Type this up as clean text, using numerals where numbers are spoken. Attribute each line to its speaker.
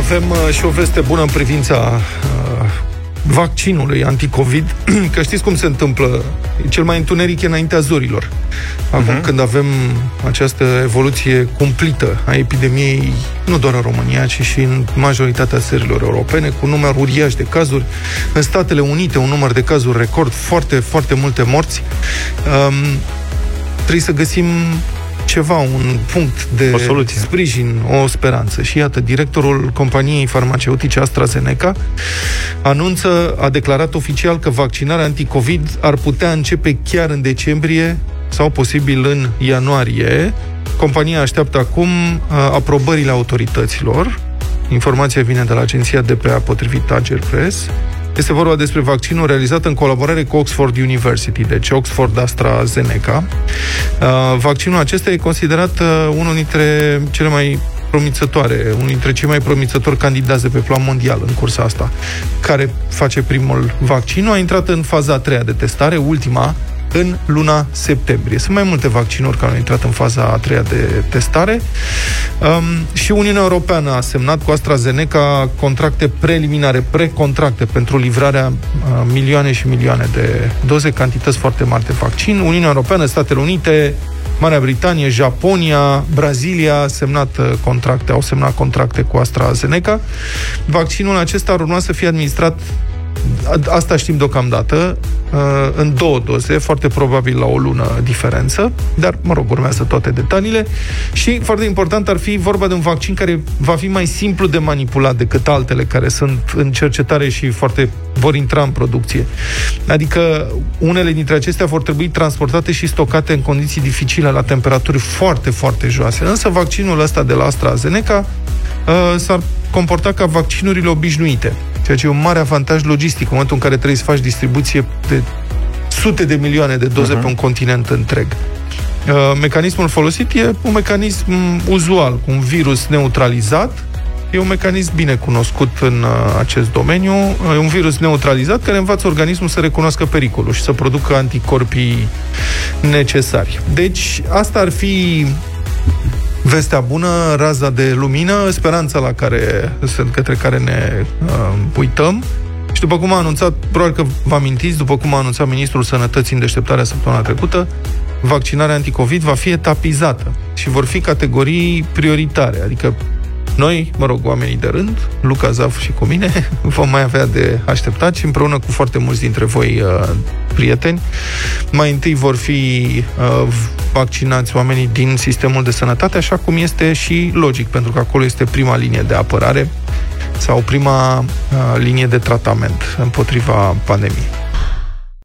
Speaker 1: Avem și o veste bună în privința vaccinului anticovid, că știți cum se întâmplă, cel mai întuneric e înaintea zorilor. Acum când avem această evoluție cumplită a epidemiei, nu doar în România, ci și în majoritatea țărilor europene, cu un număr uriaș de cazuri, în Statele Unite un număr de cazuri record, foarte, foarte multe morți, trebuie să găsim ceva, un punct de sprijin, o speranță. Și iată, directorul companiei farmaceutice AstraZeneca a declarat oficial că vaccinarea anticovid ar putea începe chiar în decembrie sau posibil în ianuarie. Compania așteaptă acum aprobările autorităților. Informația vine de la agenția DPA potrivit Agile Press. Este vorba despre vaccinul realizat în colaborare cu Oxford University, deci Oxford AstraZeneca. Vaccinul acesta e considerat unul dintre cele mai promițătoare, unul dintre cei mai promițători candidați de pe plan mondial în cursa asta. Care face primul vaccin, a intrat în faza a treia de testare, ultima, în luna septembrie. Sunt mai multe vaccinuri care au intrat în faza a treia de testare și Uniunea Europeană a semnat cu AstraZeneca contracte preliminare, precontracte pentru livrarea milioane și milioane de doze, cantități foarte mari de vaccin. Uniunea Europeană, Statele Unite, Marea Britanie, Japonia, Brazilia au semnat contracte cu AstraZeneca. Vaccinul acesta ar urma să fie administrat, asta știm deocamdată, în 2 doze, foarte probabil la o lună diferență, dar, urmează toate detaliile. Și, foarte important, ar fi vorba de un vaccin care va fi mai simplu de manipulat decât altele care sunt în cercetare și vor intra în producție. Adică, unele dintre acestea vor trebui transportate și stocate în condiții dificile, la temperaturi foarte, foarte joase. Însă, vaccinul ăsta de la AstraZeneca s-ar comporta ca vaccinurile obișnuite, ceea ce e un mare avantaj logistic în momentul în care trebuie să faci distribuție de sute de milioane de doze pe un continent întreg. Mecanismul folosit e un mecanism uzual, cu un virus neutralizat. E un mecanism bine cunoscut în acest domeniu. E un virus neutralizat care învață organismul să recunoască pericolul și să producă anticorpii necesari. Deci, asta ar fi vestea bună, raza de lumină, speranța către care ne uităm. Și după cum a anunțat, probabil că vă amintiți, după cum a anunțat Ministrul Sănătății în deșteptarea săptămâna trecută, vaccinarea anticovid va fi etapizată și vor fi categorii prioritare. Adică noi, oamenii de rând, Luca Zaf și cu mine, vom mai avea de așteptat și împreună cu foarte mulți dintre voi, prieteni, mai întâi vor fi vaccinați oamenii din sistemul de sănătate, așa cum este și logic, pentru că acolo este prima linie de apărare sau prima linie de tratament împotriva pandemiei.